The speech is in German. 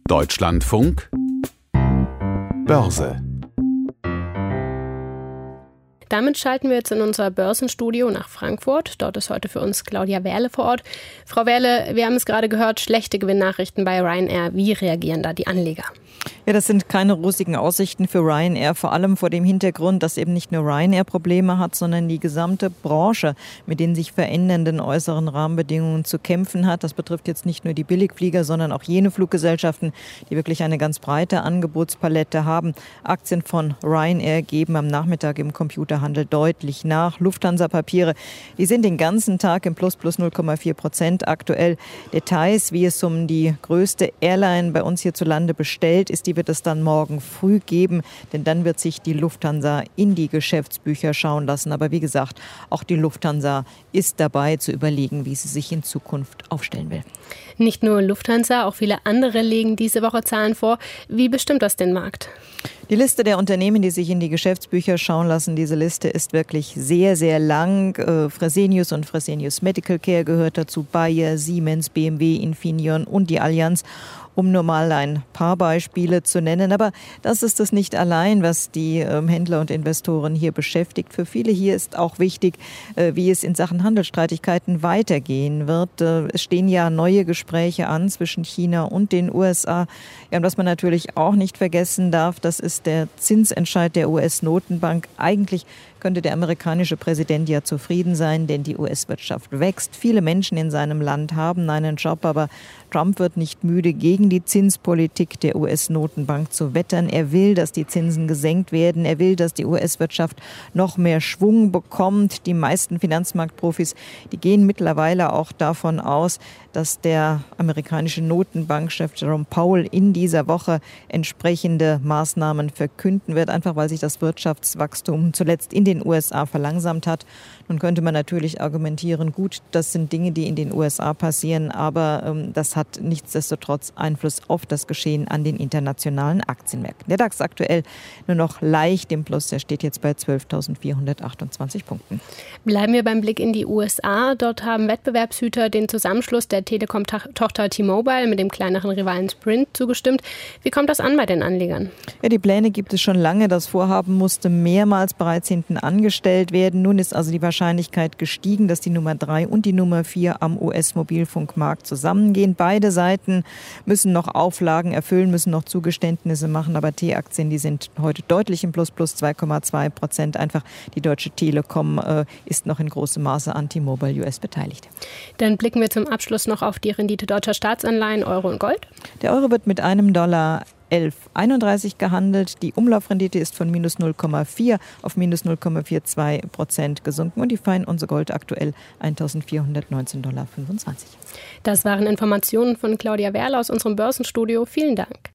Deutschlandfunk Börse. Damit schalten wir jetzt in unser Börsenstudio nach Frankfurt. Dort ist heute für uns Claudia Werle vor Ort. Frau Werle, wir haben es gerade gehört, schlechte Gewinnnachrichten bei Ryanair. Wie reagieren da die Anleger? Ja, das sind keine rosigen Aussichten für Ryanair, vor allem vor dem Hintergrund, dass eben nicht nur Ryanair Probleme hat, sondern die gesamte Branche mit den sich verändernden äußeren Rahmenbedingungen zu kämpfen hat. Das betrifft jetzt nicht nur die Billigflieger, sondern auch jene Fluggesellschaften, die wirklich eine ganz breite Angebotspalette haben. Aktien von Ryanair geben am Nachmittag im Computerhandel deutlich nach. Lufthansa-Papiere, die sind den ganzen Tag im plus 0,4% aktuell. Details, wie es um die größte Airline bei uns hierzulande bestellt ist, die wird es dann morgen früh geben, denn dann wird sich die Lufthansa in die Geschäftsbücher schauen lassen. Aber wie gesagt, auch die Lufthansa ist dabei zu überlegen, wie sie sich in Zukunft aufstellen will. Nicht nur Lufthansa, auch viele andere legen diese Woche Zahlen vor. Wie bestimmt das den Markt? Die Liste der Unternehmen, die sich in die Geschäftsbücher schauen lassen, diese Liste ist wirklich sehr, sehr lang. Fresenius und Fresenius Medical Care gehört dazu, Bayer, Siemens, BMW, Infineon und die Allianz, um nur mal ein paar Beispiele zu nennen. Aber das ist es nicht allein, was die Händler und Investoren hier beschäftigt. Für viele hier ist auch wichtig, wie es in Sachen Handelsstreitigkeiten weitergehen wird. Es stehen ja neue Gespräche an zwischen China und den USA. Ja, und was man natürlich auch nicht vergessen darf, das ist der Zinsentscheid der US-Notenbank. Eigentlich könnte der amerikanische Präsident ja zufrieden sein, denn die US-Wirtschaft wächst. Viele Menschen in seinem Land haben einen Job, aber Trump wird nicht müde, gegen die Zinspolitik der US-Notenbank zu wettern. Er will, dass die Zinsen gesenkt werden. Er will, dass die US-Wirtschaft noch mehr Schwung bekommt. Die meisten Finanzmarktprofis, die gehen mittlerweile auch davon aus, dass der amerikanische Notenbankchef Jerome Powell in dieser Woche entsprechende Maßnahmen verkünden wird, einfach weil sich das Wirtschaftswachstum zuletzt in den USA verlangsamt hat. Nun könnte man natürlich argumentieren, gut, das sind Dinge, die in den USA passieren, aber das hat nichtsdestotrotz Einfluss auf das Geschehen an den internationalen Aktienmärkten. Der DAX aktuell nur noch leicht im Plus, der steht jetzt bei 12.428 Punkten. Bleiben wir beim Blick in die USA. Dort haben Wettbewerbshüter den Zusammenschluss der Telekom-Tochter T-Mobile mit dem kleineren Rivalen Sprint zugestimmt. Wie kommt das an bei den Anlegern? Ja, die Pläne gibt es schon lange. Das Vorhaben musste mehrmals bereits hinten angestellt werden. Nun ist also die Wahrscheinlichkeit gestiegen, dass die Nummer 3 und die Nummer 4 am US-Mobilfunkmarkt zusammengehen. Beide Seiten müssen noch Auflagen erfüllen, müssen noch Zugeständnisse machen, aber T-Aktien, die sind heute deutlich im Plus, plus 2,2%. Einfach die Deutsche Telekom ist noch in großem Maße an T-Mobile US beteiligt. Dann blicken wir zum Abschluss noch auf die Rendite deutscher Staatsanleihen, Euro und Gold. Der Euro wird mit einem Dollar 11,31 gehandelt. Die Umlaufrendite ist von minus 0,4 auf minus 0,42% gesunken und die Feinunze Gold aktuell 1.419,25 $. Das waren Informationen von Claudia Werle aus unserem Börsenstudio. Vielen Dank.